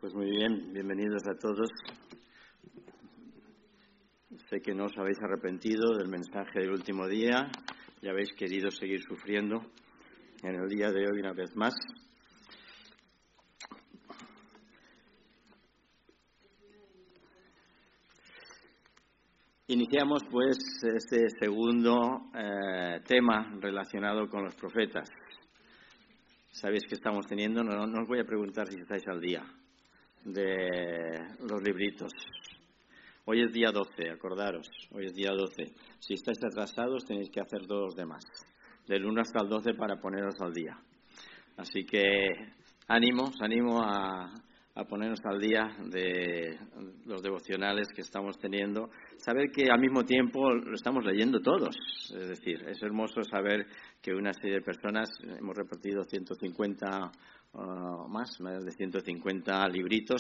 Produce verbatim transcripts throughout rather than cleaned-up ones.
Pues muy bien, bienvenidos a todos. Sé que no os habéis arrepentido del mensaje del último día y habéis querido seguir sufriendo en el día de hoy una vez más. Iniciamos pues este segundo eh, tema relacionado con los profetas. Sabéis que estamos teniendo, no, no os voy a preguntar si estáis al día de los libritos. Hoy es día doce, acordaros, hoy es día doce. Si estáis atrasados tenéis que hacer todos los demás, del uno hasta el doce para poneros al día. Así que ánimo, os animo a, a ponernos al día de los devocionales que estamos teniendo. Saber que al mismo tiempo lo estamos leyendo todos, es decir, es hermoso saber que una serie de personas, hemos repartido ciento cincuenta uh, más, más de ciento cincuenta libritos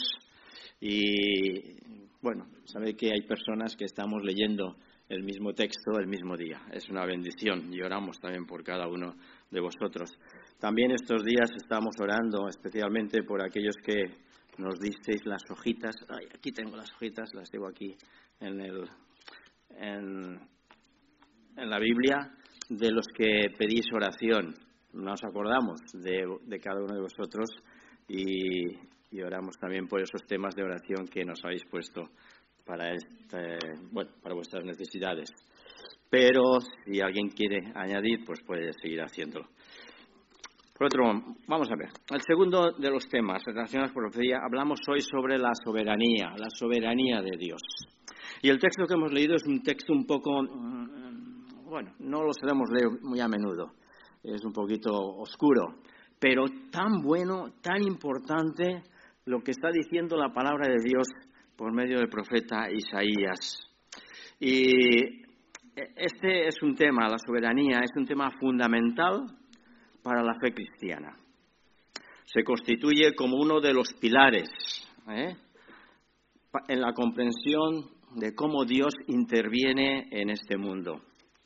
y bueno, saber que hay personas que estamos leyendo el mismo texto el mismo día. Es una bendición y oramos también por cada uno de vosotros. También estos días estamos orando especialmente por aquellos que nos disteis las hojitas. Ay, aquí tengo las hojitas, las tengo aquí en, el, en, en la Biblia, de los que pedís oración. Nos acordamos de, de cada uno de vosotros y, y oramos también por esos temas de oración que nos habéis puesto para este, bueno, para vuestras necesidades. Pero si alguien quiere añadir, pues puede seguir haciéndolo. Por otro, vamos a ver. El segundo de los temas relacionados con la profecía, hablamos hoy sobre la soberanía, la soberanía de Dios. Y el texto que hemos leído es un texto un poco, bueno, no lo solemos leer muy a menudo, es un poquito oscuro, pero tan bueno, tan importante lo que está diciendo la palabra de Dios por medio del profeta Isaías. Y este es un tema, la soberanía, es un tema fundamental para la fe cristiana. Se constituye como uno de los pilares ¿eh? en la comprensión de cómo Dios interviene en este mundo.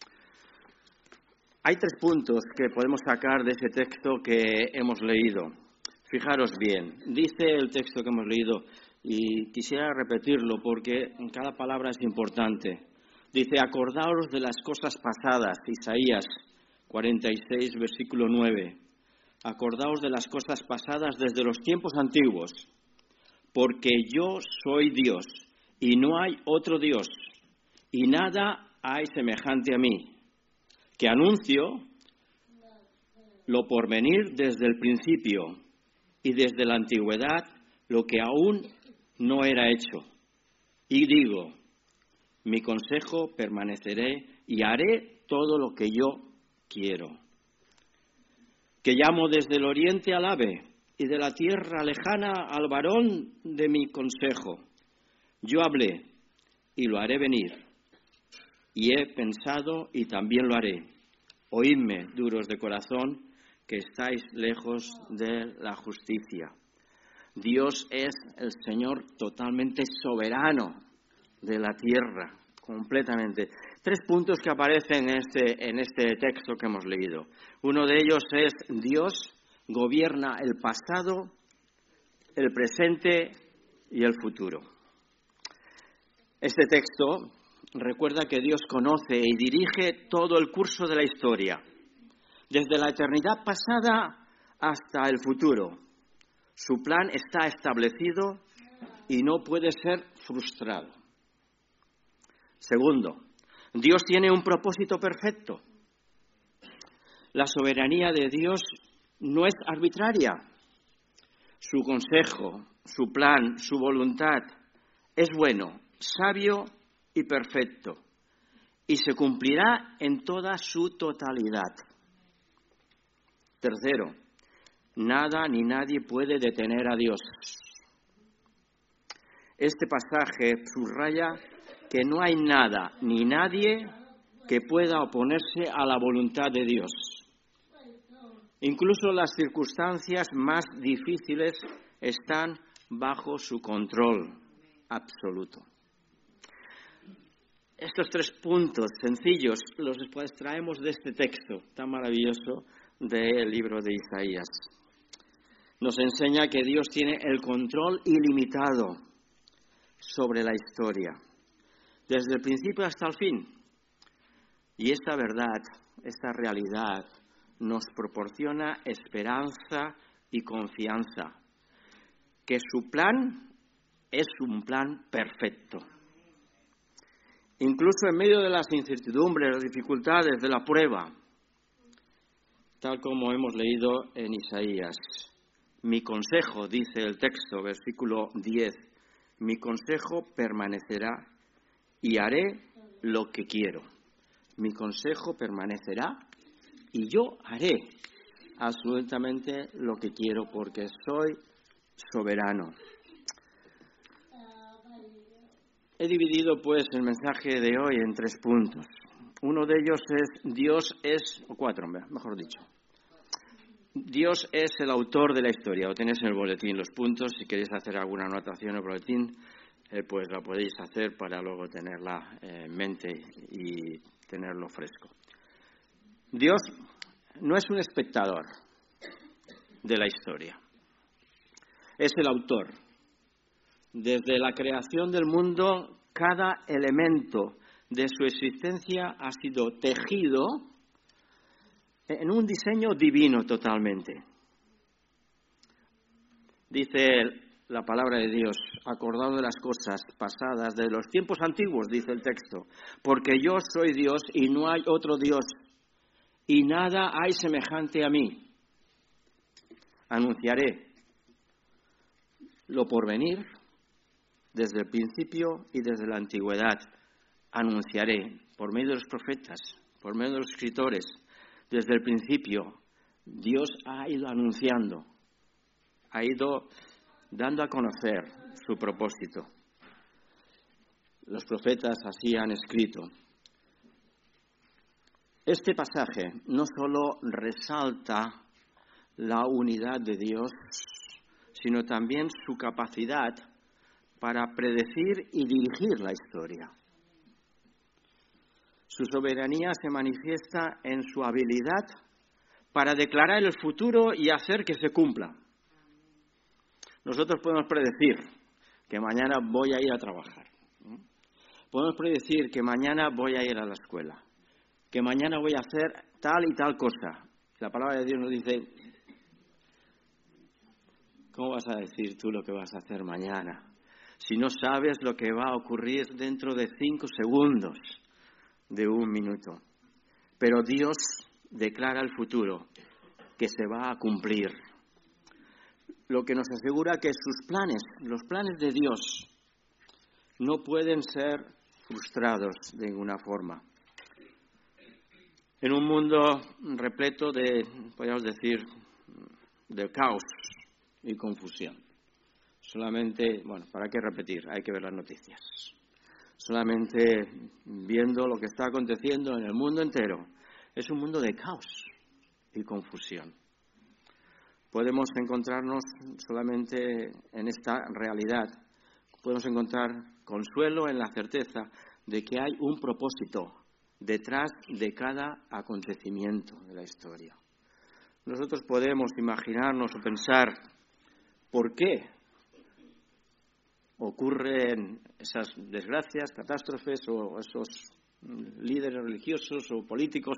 Hay tres puntos que podemos sacar de ese texto que hemos leído. Fijaros bien, dice el texto que hemos leído, y quisiera repetirlo porque en cada palabra es importante. Dice, acordaos de las cosas pasadas, Isaías cuarenta y seis, versículo nueve. Acordaos de las cosas pasadas desde los tiempos antiguos, porque yo soy Dios y no hay otro Dios, y nada hay semejante a mí, que anuncio lo por venir desde el principio y desde la antigüedad lo que aún no era hecho. Y digo, mi consejo permaneceré y haré todo lo que yo quiero. Que llamo desde el oriente al ave y de la tierra lejana al varón de mi consejo. Yo hablé y lo haré venir, y he pensado y también lo haré. Oídme, duros de corazón, que estáis lejos de la justicia. Dios es el Señor totalmente soberano de la tierra, completamente. Tres puntos que aparecen en este, en este texto que hemos leído. Uno de ellos es Dios gobierna el pasado, el presente y el futuro. Este texto recuerda que Dios conoce y dirige todo el curso de la historia, desde la eternidad pasada hasta el futuro. Su plan está establecido y no puede ser frustrado. Segundo, Dios tiene un propósito perfecto. La soberanía de Dios no es arbitraria. Su consejo, su plan, su voluntad es bueno, sabio y perfecto, y se cumplirá en toda su totalidad. Tercero, nada ni nadie puede detener a Dios. Este pasaje subraya que no hay nada ni nadie que pueda oponerse a la voluntad de Dios. Incluso las circunstancias más difíciles están bajo su control absoluto. Estos tres puntos sencillos los extraemos de este texto tan maravilloso del libro de Isaías. nos enseña que Dios tiene el control ilimitado sobre la historia, desde el principio hasta el fin. Y esta verdad, esta realidad, nos proporciona esperanza y confianza, que su plan es un plan perfecto. Incluso en medio de las incertidumbres, las dificultades, de la prueba, tal como hemos leído en Isaías. Mi consejo, dice el texto, versículo diez, mi consejo permanecerá y haré lo que quiero. Mi consejo permanecerá y yo haré absolutamente lo que quiero porque soy soberano. He dividido pues el mensaje de hoy en tres puntos. Uno de ellos es Dios es, o cuatro, mejor dicho. Dios es el autor de la historia. Lo tenéis en el boletín los puntos. Si queréis hacer alguna anotación en el boletín, eh, pues la podéis hacer para luego tenerla en mente y tenerlo fresco. Dios no es un espectador de la historia. Es el autor. Desde la creación del mundo, cada elemento de su existencia ha sido tejido en un diseño divino totalmente. Dice la palabra de Dios, acordado de las cosas pasadas, de los tiempos antiguos, dice el texto, porque yo soy Dios y no hay otro Dios, y nada hay semejante a mí. Anunciaré lo porvenir desde el principio y desde la antigüedad. Anunciaré por medio de los profetas, por medio de los escritores. Desde el principio, Dios ha ido anunciando, ha ido dando a conocer su propósito. Los profetas así han escrito. Este pasaje no solo resalta la unidad de Dios, sino también su capacidad para predecir y dirigir la historia. Su soberanía se manifiesta en su habilidad para declarar el futuro y hacer que se cumpla. Nosotros podemos predecir que mañana voy a ir a trabajar. Podemos predecir que mañana voy a ir a la escuela. Que mañana voy a hacer tal y tal cosa. La palabra de Dios nos dice, ¿cómo vas a decir tú lo que vas a hacer mañana si no sabes lo que va a ocurrir dentro de cinco segundos? De un minuto. Pero Dios declara el futuro que se va a cumplir. Lo que nos asegura que sus planes, los planes de Dios, no pueden ser frustrados de ninguna forma. En un mundo repleto de, podríamos decir, de caos y confusión. Solamente, bueno, ¿para qué repetir? Hay que ver las noticias. Solamente viendo lo que está aconteciendo en el mundo entero. Es un mundo de caos y confusión. Podemos encontrarnos solamente en esta realidad. Podemos encontrar consuelo en la certeza de que hay un propósito detrás de cada acontecimiento de la historia. Nosotros podemos imaginarnos o pensar por qué ocurren esas desgracias, catástrofes o esos líderes religiosos o políticos,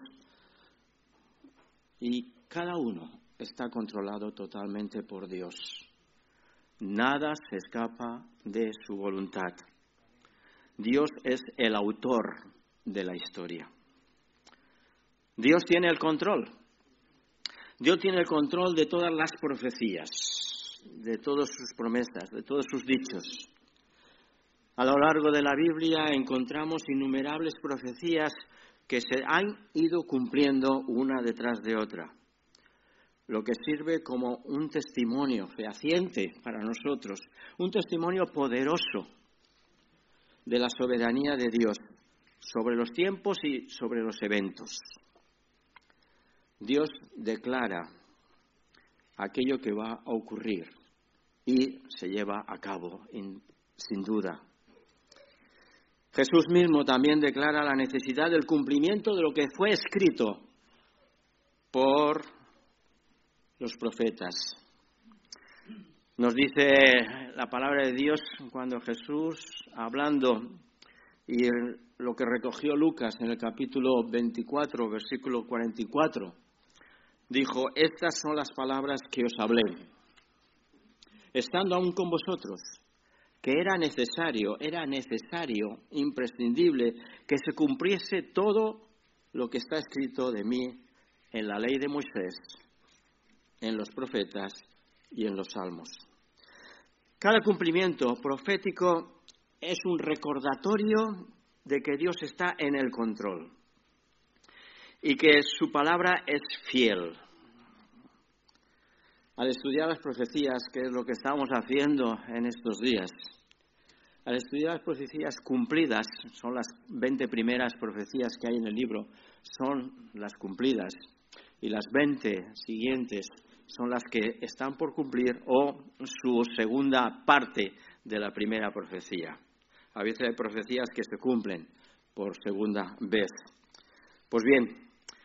y cada uno está controlado totalmente por Dios. Nada se escapa de su voluntad. Dios es el autor de la historia. Dios tiene el control. Dios tiene el control de todas las profecías, de todas sus promesas, de todos sus dichos. A lo largo de la Biblia encontramos innumerables profecías que se han ido cumpliendo una detrás de otra, lo que sirve como un testimonio fehaciente para nosotros, un testimonio poderoso de la soberanía de Dios sobre los tiempos y sobre los eventos. Dios declara aquello que va a ocurrir y se lleva a cabo, sin duda. Jesús mismo también declara la necesidad del cumplimiento de lo que fue escrito por los profetas. Nos dice la palabra de Dios cuando Jesús, hablando, y el, lo que recogió Lucas en el capítulo veinticuatro, versículo cuarenta y cuatro, dijo: estas son las palabras que os hablé, estando aún con vosotros, que era necesario, era necesario, imprescindible, que se cumpliese todo lo que está escrito de mí en la ley de Moisés, en los profetas y en los salmos. Cada cumplimiento profético es un recordatorio de que Dios está en el control y que su palabra es fiel. Al estudiar las profecías, que es lo que estamos haciendo en estos días, al estudiar las profecías cumplidas, son las veinte primeras profecías que hay en el libro, son las cumplidas, y las veinte siguientes son las que están por cumplir o su segunda parte de la primera profecía. A veces hay profecías que se cumplen por segunda vez. Pues bien,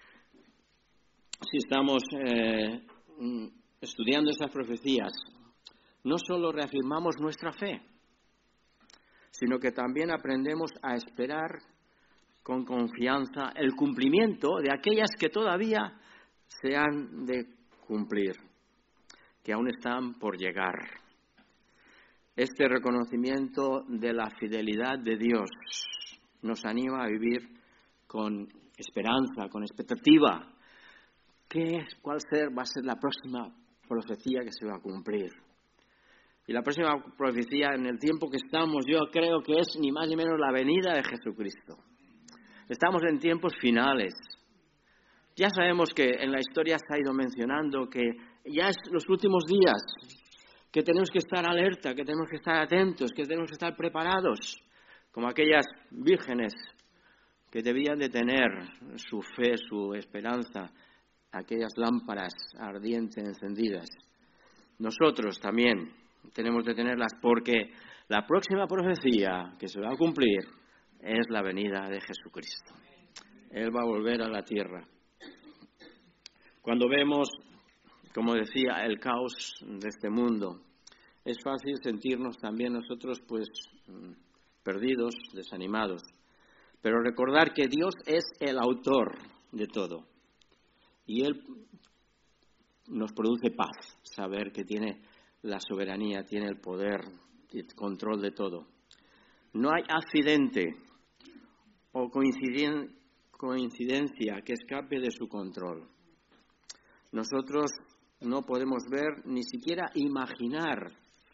si estamos eh, estudiando estas profecías, no solo reafirmamos nuestra fe, sino que también aprendemos a esperar con confianza el cumplimiento de aquellas que todavía se han de cumplir, que aún están por llegar. Este reconocimiento de la fidelidad de Dios nos anima a vivir con esperanza, con expectativa. ¿Qué es, cuál ser, va a ser la próxima profecía que se va a cumplir? Y la próxima profecía en el tiempo que estamos, yo creo que es ni más ni menos la venida de Jesucristo. Estamos en tiempos finales. Ya sabemos que en la historia se ha ido mencionando que ya es los últimos días, que tenemos que estar alerta, que tenemos que estar atentos, que tenemos que estar preparados, como aquellas vírgenes que debían de tener su fe, su esperanza, aquellas lámparas ardientes encendidas. Nosotros también tenemos de tenerlas porque la próxima profecía que se va a cumplir es la venida de Jesucristo. Él va a volver a la tierra. Cuando vemos, como decía, el caos de este mundo, es fácil sentirnos también nosotros pues perdidos, desanimados. Pero recordar que Dios es el autor de todo. Y Él nos produce paz, saber que tiene la soberanía, tiene el poder y el control de todo. No hay accidente o coincidencia que escape de su control. Nosotros no podemos ver, ni siquiera imaginar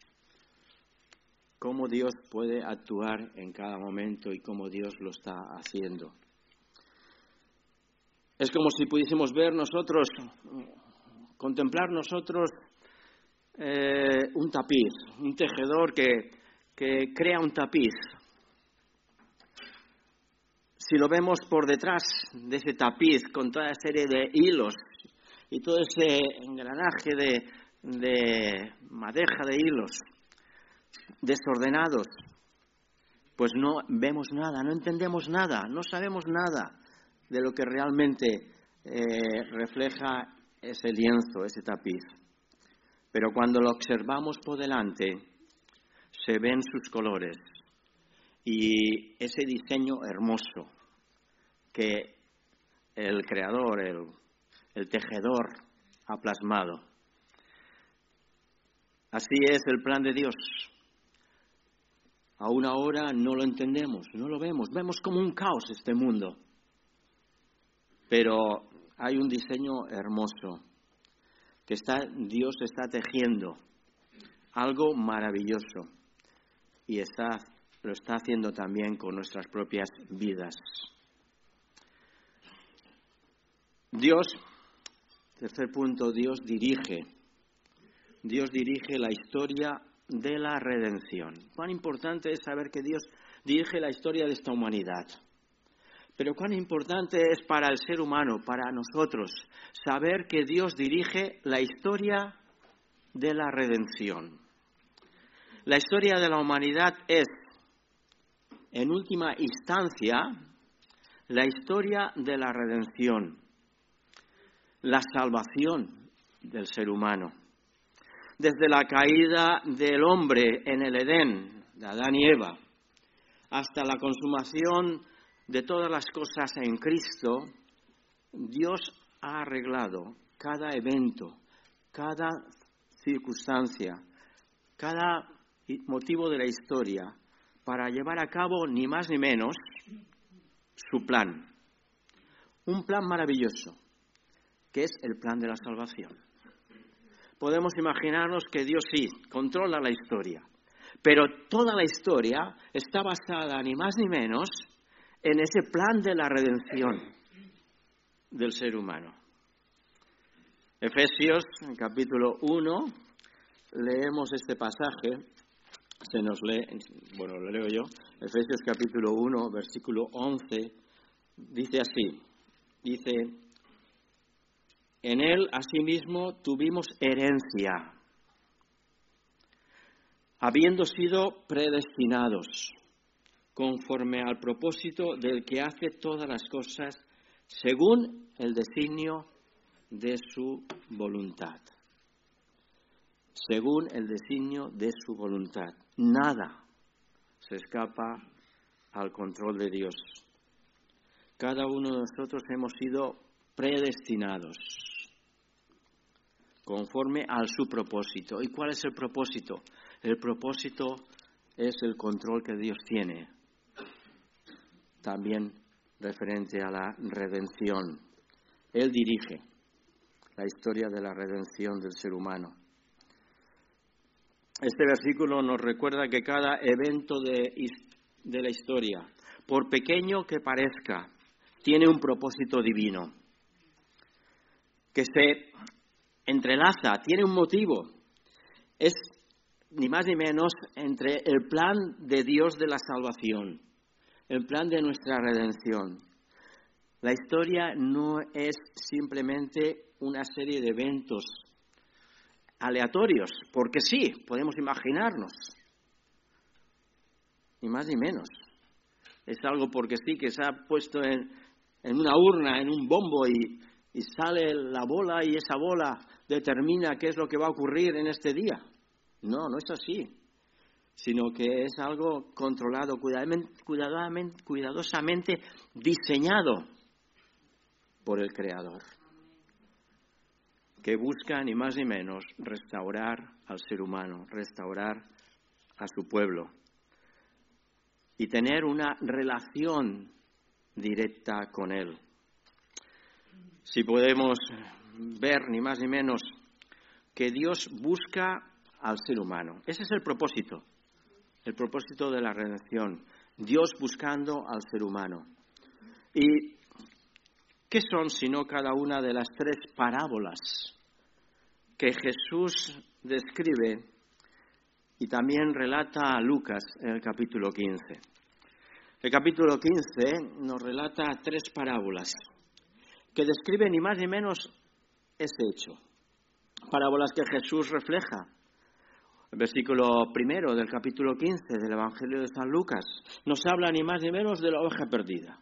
cómo Dios puede actuar en cada momento y cómo Dios lo está haciendo. Es como si pudiésemos ver nosotros, contemplar nosotros eh, un tapiz, un tejedor que, que crea un tapiz. Si lo vemos por detrás de ese tapiz con toda esa serie de hilos y todo ese engranaje de, de madeja de hilos desordenados, pues no vemos nada, no entendemos nada, no sabemos nada de lo que realmente eh, refleja ese lienzo, ese tapiz. Pero cuando lo observamos por delante, se ven sus colores y ese diseño hermoso que el creador, el, el tejedor ha plasmado. Así es el plan de Dios. Aún ahora no lo entendemos, no lo vemos. Vemos como un caos este mundo. Pero hay un diseño hermoso que está, Dios está tejiendo algo maravilloso y está, lo está haciendo también con nuestras propias vidas. Dios, tercer punto, Dios dirige. Dios dirige la historia de la redención. Cuán importante es saber que Dios dirige la historia de esta humanidad. Pero cuán importante es para el ser humano, para nosotros, saber que Dios dirige la historia de la redención. La historia de la humanidad es, en última instancia, la historia de la redención, la salvación del ser humano. desde la caída del hombre en el Edén, de Adán y Eva, hasta la consumación de todas las cosas en Cristo, Dios ha arreglado cada evento, cada circunstancia, cada motivo de la historia para llevar a cabo ni más ni menos su plan. Un plan maravilloso, que es el plan de la salvación. Podemos imaginarnos que Dios sí controla la historia, pero toda la historia está basada ni más ni menos en ese plan de la redención del ser humano. Efesios, capítulo uno, leemos este pasaje, se nos lee, bueno, lo leo yo, Efesios capítulo uno, versículo once, dice así, dice, en él asimismo tuvimos herencia, habiendo sido predestinados, conforme al propósito del que hace todas las cosas, según el designio de su voluntad. Según el designio de su voluntad. Nada se escapa al control de Dios. Cada uno de nosotros hemos sido predestinados conforme a su propósito. ¿Y cuál es el propósito? El propósito es el control que Dios tiene, también referente a la redención. Él dirige la historia de la redención del ser humano. Este versículo nos recuerda que cada evento de, de la historia, por pequeño que parezca, tiene un propósito divino, que se entrelaza, tiene un motivo. Es ni más ni menos entre el plan de Dios de la salvación, el plan de nuestra redención. La historia no es simplemente una serie de eventos aleatorios, porque sí, podemos imaginarnos, ni más ni menos. Es algo porque sí, que se ha puesto en, en una urna, en un bombo, y, y sale la bola, y esa bola determina qué es lo que va a ocurrir en este día. No, no es así, sino que es algo controlado, cuidadosamente, cuidadosamente diseñado por el Creador, que busca ni más ni menos restaurar al ser humano, restaurar a su pueblo y tener una relación directa con Él. Si podemos ver ni más ni menos que Dios busca al ser humano. Ese es el propósito, el propósito de la redención. Dios buscando al ser humano. ¿Y qué son sino cada una de las tres parábolas que Jesús describe y también relata a Lucas en el capítulo quince? El capítulo quince nos relata tres parábolas que describen ni más ni menos ese hecho. Parábolas que Jesús refleja. El versículo primero del capítulo quince del Evangelio de San Lucas nos habla ni más ni menos de la oveja perdida.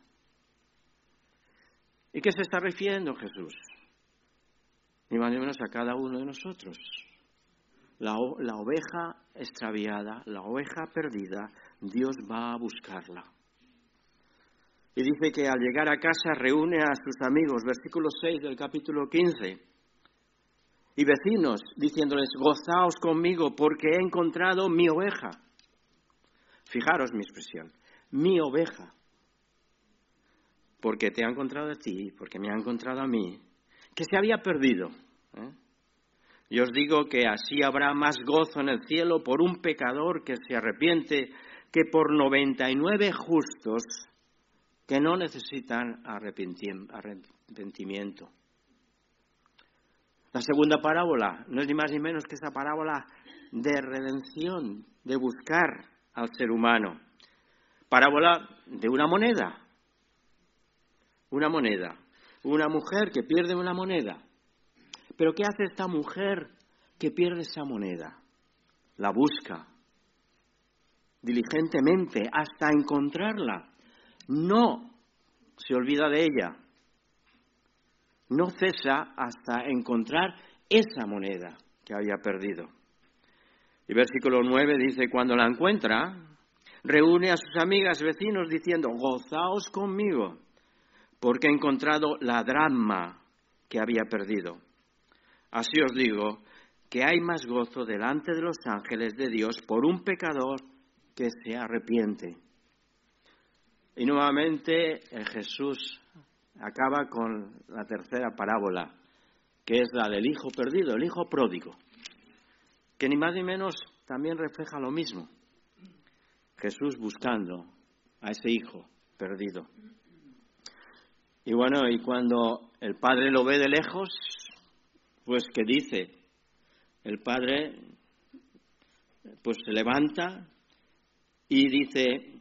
¿Y qué se está refiriendo Jesús? Ni más ni menos a cada uno de nosotros. La, la oveja extraviada, la oveja perdida, Dios va a buscarla. Y dice que al llegar a casa reúne a sus amigos, versículo seis del capítulo quince, y vecinos, diciéndoles, gozaos conmigo porque he encontrado mi oveja. Fijaros mi expresión, mi oveja. Porque te ha encontrado a ti, porque me ha encontrado a mí, que se había perdido. ¿eh? Y os digo que así habrá más gozo en el cielo por un pecador que se arrepiente que por noventa y nueve justos que no necesitan arrepentimiento. La segunda parábola no es ni más ni menos que esa parábola de redención, de buscar al ser humano. Parábola de una moneda. Una moneda. Una mujer que pierde una moneda. ¿Pero qué hace esta mujer que pierde esa moneda? La busca diligentemente hasta encontrarla. No se olvida de ella. No cesa hasta encontrar esa moneda que había perdido. Y versículo nueve dice, cuando la encuentra, reúne a sus amigas vecinos diciendo, gozaos conmigo, porque he encontrado la dracma que había perdido. Así os digo, que hay más gozo delante de los ángeles de Dios por un pecador que se arrepiente. Y nuevamente Jesús acaba con la tercera parábola, que es la del hijo perdido, el hijo pródigo, que ni más ni menos también refleja lo mismo. Jesús buscando a ese hijo perdido. Y bueno, y cuando el padre lo ve de lejos, pues ¿qué dice? El padre pues se levanta y dice,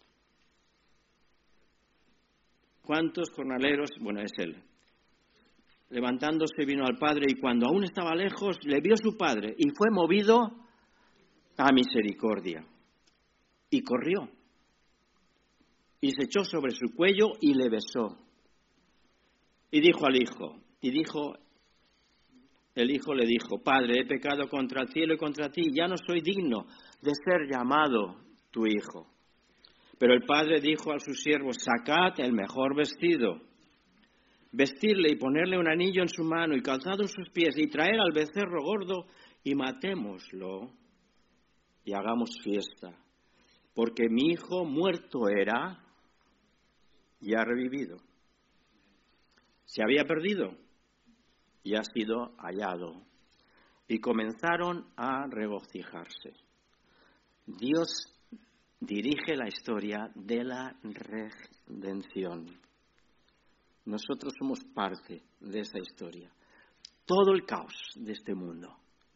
¿cuántos jornaleros? Bueno, es él. Levantándose vino al padre y cuando aún estaba lejos, le vio su padre y fue movido a misericordia. Y corrió. Y se echó sobre su cuello y le besó. Y dijo al hijo, y dijo, el hijo le dijo, Padre, he pecado contra el cielo y contra ti, ya no soy digno de ser llamado tu hijo. Pero el padre dijo a sus siervos, sacad el mejor vestido, vestirle y ponerle un anillo en su mano y calzado en sus pies y traer al becerro gordo y matémoslo y hagamos fiesta. Porque mi hijo muerto era y ha revivido. Se había perdido y ha sido hallado. Y comenzaron a regocijarse. Dios dirige la historia de la redención. Nosotros somos parte de esa historia. Todo el caos de este mundo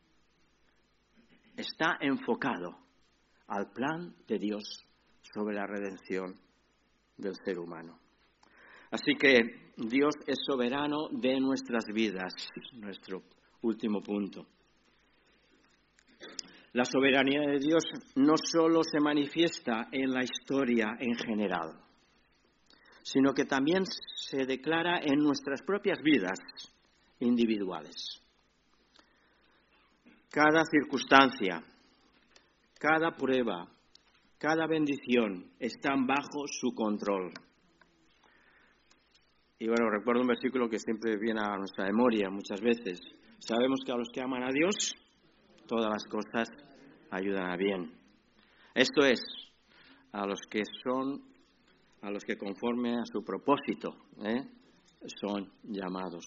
está enfocado al plan de Dios sobre la redención del ser humano. Así que Dios es soberano de nuestras vidas, nuestro último punto. La soberanía de Dios no solo se manifiesta en la historia en general, sino que también se declara en nuestras propias vidas individuales. Cada circunstancia, cada prueba, cada bendición están bajo su control. Y bueno, recuerdo un versículo que siempre viene a nuestra memoria muchas veces. Sabemos que a los que aman a Dios, todas las cosas ayudan a bien. Esto es, a los que son, a los que conforme a su propósito, ¿eh? son llamados.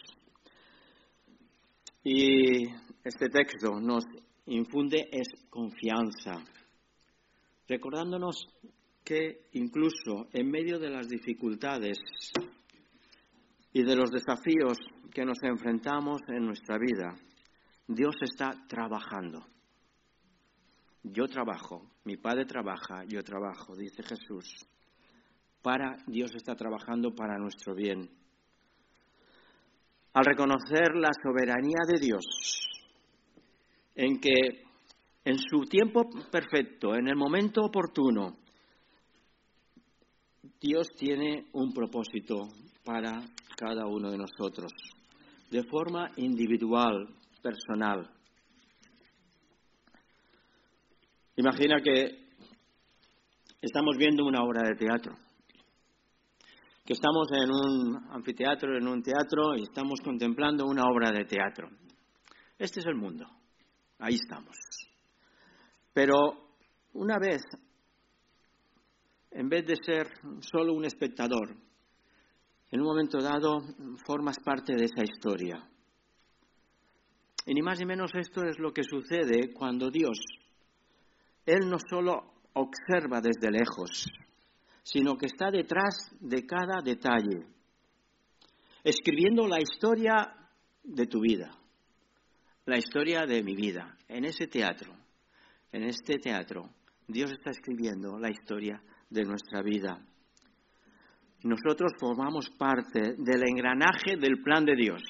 Y este texto nos infunde es confianza, recordándonos que incluso en medio de las dificultades y de los desafíos que nos enfrentamos en nuestra vida, Dios está trabajando. Yo trabajo, mi Padre trabaja, yo trabajo, dice Jesús. Para Dios está trabajando para nuestro bien. Al reconocer la soberanía de Dios, en que en su tiempo perfecto, en el momento oportuno, Dios tiene un propósito para cada uno de nosotros, de forma individual, personal. Imagina que estamos viendo una obra de teatro, que estamos en un anfiteatro, en un teatro, y estamos contemplando una obra de teatro. Este es el mundo, ahí estamos. Pero una vez, en vez de ser solo un espectador, en un momento dado formas parte de esa historia. Y ni más ni menos esto es lo que sucede cuando Dios, Él no solo observa desde lejos, sino que está detrás de cada detalle, escribiendo la historia de tu vida, la historia de mi vida. En ese teatro, en este teatro, Dios está escribiendo la historia de nuestra vida. Nosotros formamos parte del engranaje del plan de Dios.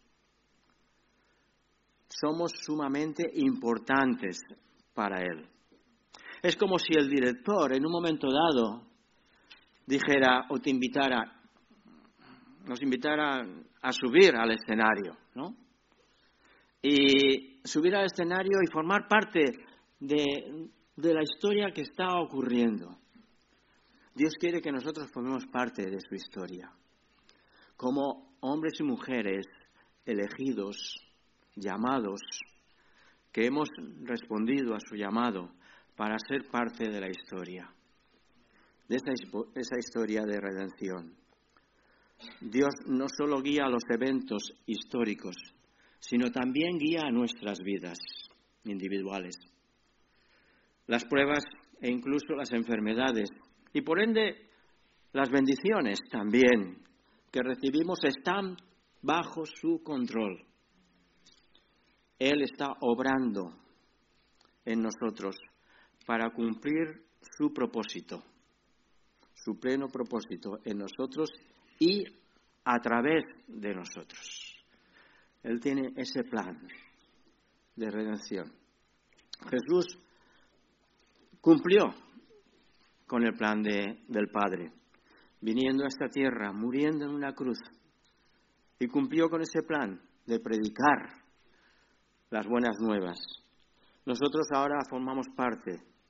Somos sumamente importantes para Él. Es como si el director en un momento dado dijera o te invitara, nos invitara a subir al escenario, ¿no? Y subir al escenario y formar parte de, de la historia que está ocurriendo. Dios quiere que nosotros formemos parte de su historia, como hombres y mujeres elegidos, llamados, que hemos respondido a su llamado para ser parte de la historia, de esa, esa historia de redención. Dios no solo guía los eventos históricos, sino también guía a nuestras vidas individuales, las pruebas e incluso las enfermedades, y por ende las bendiciones también que recibimos están bajo su control. Él está obrando en nosotros para cumplir su propósito, su pleno propósito en nosotros y a través de nosotros. Él tiene ese plan de redención. Jesús cumplió con el plan de, del Padre, viniendo a esta tierra, muriendo en una cruz, y cumplió con ese plan de predicar las buenas nuevas. Nosotros ahora formamos parte,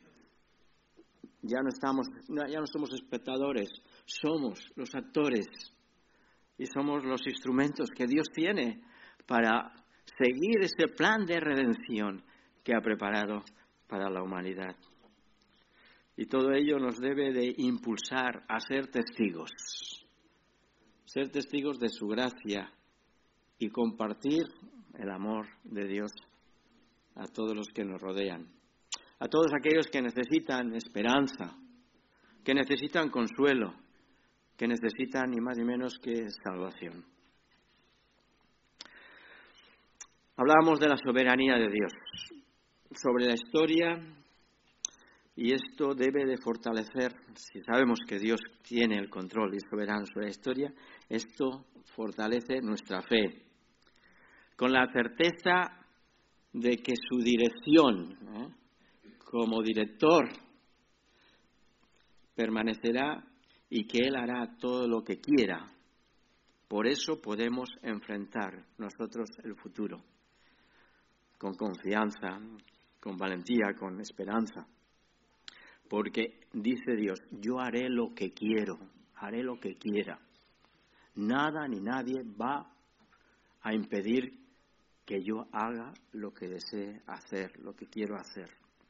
ya no estamos, ya no somos espectadores, somos los actores y somos los instrumentos que Dios tiene para seguir ese plan de redención que ha preparado para la humanidad. Y todo ello nos debe de impulsar a ser testigos, ser testigos de su gracia y compartir el amor de Dios a todos los que nos rodean, a todos aquellos que necesitan esperanza, que necesitan consuelo, que necesitan ni más ni menos que salvación. Hablábamos de la soberanía de Dios sobre la historia, y esto debe de fortalecer, si sabemos que Dios tiene el control y soberano sobre la historia, esto fortalece nuestra fe, con la certeza de que su dirección, ¿eh? como director, permanecerá y que Él hará todo lo que quiera. Por eso podemos enfrentar nosotros el futuro, con confianza, con valentía, con esperanza. Porque dice Dios, yo haré lo que quiero, haré lo que quiera. Nada ni nadie va a impedir que yo haga lo que desee hacer, lo que quiero hacer.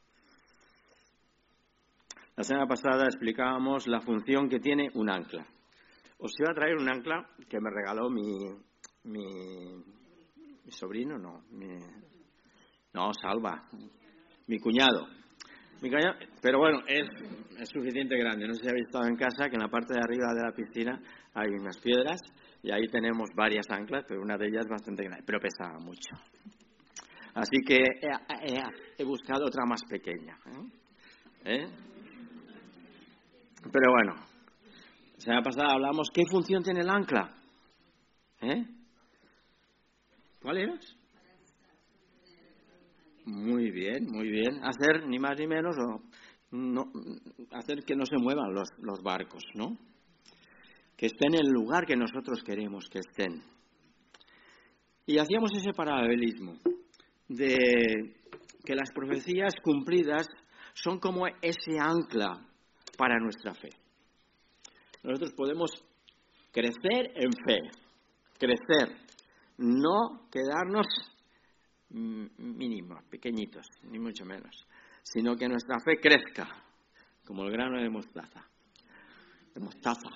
La semana pasada explicábamos la función que tiene un ancla. Os iba a traer un ancla que me regaló mi, mi, mi sobrino, no, mi, no, Salva, mi cuñado. Mi cuñado, pero bueno, es, es suficiente grande. No sé si habéis estado en casa, que en la parte de arriba de la piscina hay unas piedras y ahí tenemos varias anclas, pero una de ellas es bastante grande, pero pesaba mucho. Así que he, he, he buscado otra más pequeña. ¿Eh? ¿Eh? Pero bueno, la semana pasada hablamos, ¿qué función tiene el ancla? ¿Eh? ¿Cuál eras? Muy bien, muy bien. Hacer ni más ni menos, o no, hacer que no se muevan los, los barcos, ¿no? Que estén en el lugar que nosotros queremos que estén. Y hacíamos ese paralelismo de que las profecías cumplidas son como ese ancla para nuestra fe. Nosotros podemos crecer en fe, crecer, no quedarnos mínimos, pequeñitos, ni mucho menos, sino que nuestra fe crezca como el grano de mostaza, de mostaza.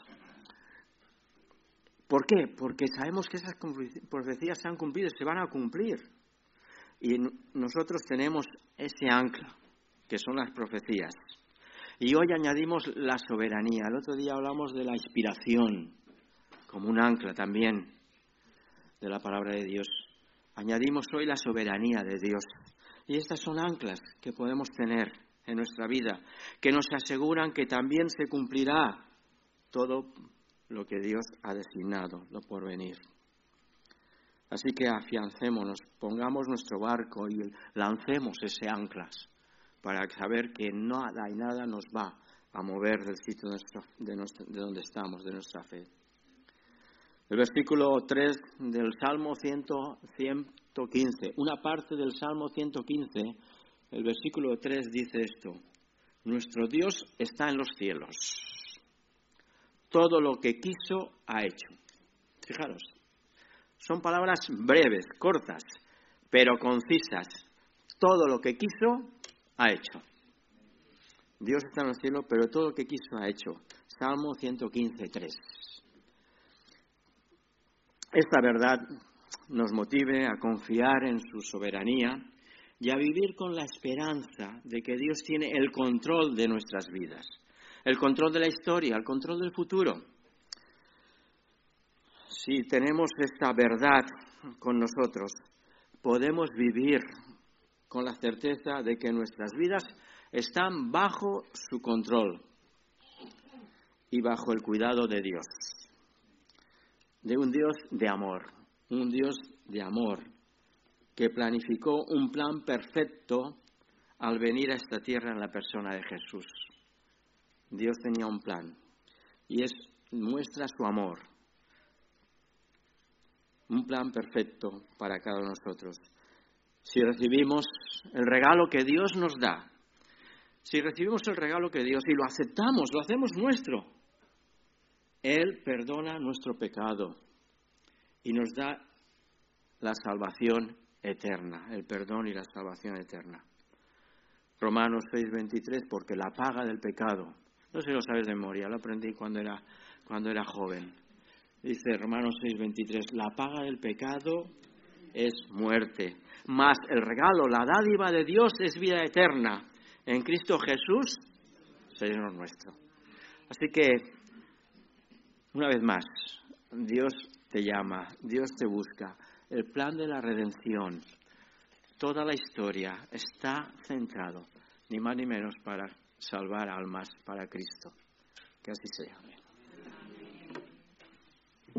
¿Por qué? Porque sabemos que esas profecías se han cumplido y se van a cumplir. Y nosotros tenemos ese ancla, que son las profecías. Y hoy añadimos la soberanía. El otro día hablamos de la inspiración, como un ancla también de la palabra de Dios. Añadimos hoy la soberanía de Dios. Y estas son anclas que podemos tener en nuestra vida, que nos aseguran que también se cumplirá todo lo que Dios ha designado, lo por venir. Así que afiancémonos, pongamos nuestro barco y lancemos ese anclas para saber que nada y nada nos va a mover del sitio de, nuestro, de, nuestro, de donde estamos, de nuestra fe. El versículo tres del Salmo ciento quince, una parte del Salmo ciento quince El versículo tres dice esto: nuestro Dios está en los cielos. Todo lo que quiso ha hecho. Fijaros, son palabras breves, cortas, pero concisas. Todo lo que quiso ha hecho. Dios está en los cielos, pero todo lo que quiso ha hecho. Salmo ciento quince, tres. Esta verdad nos motive a confiar en su soberanía y a vivir con la esperanza de que Dios tiene el control de nuestras vidas, el control de la historia, el control del futuro. Si tenemos esta verdad con nosotros, podemos vivir con la certeza de que nuestras vidas están bajo su control y bajo el cuidado de Dios, de un Dios de amor, un Dios de amor que planificó un plan perfecto al venir a esta tierra en la persona de Jesús. Dios tenía un plan y es muestra su amor, un plan perfecto para cada uno de nosotros. Si recibimos el regalo que Dios nos da, si recibimos el regalo que Dios y lo aceptamos, lo hacemos nuestro, Él perdona nuestro pecado y nos da la salvación eterna, el perdón y la salvación eterna. Romanos seis, veintitrés, porque la paga del pecado, no sé si lo sabes de memoria, lo aprendí cuando era, cuando era joven. Dice Romanos seis, veintitrés, la paga del pecado es muerte, mas el regalo, la dádiva de Dios es vida eterna en Cristo Jesús, Señor nuestro. Así que, una vez más, Dios te llama, Dios te busca. El plan de la redención, toda la historia está centrado, ni más ni menos, para salvar almas para Cristo. Que así sea. Amén.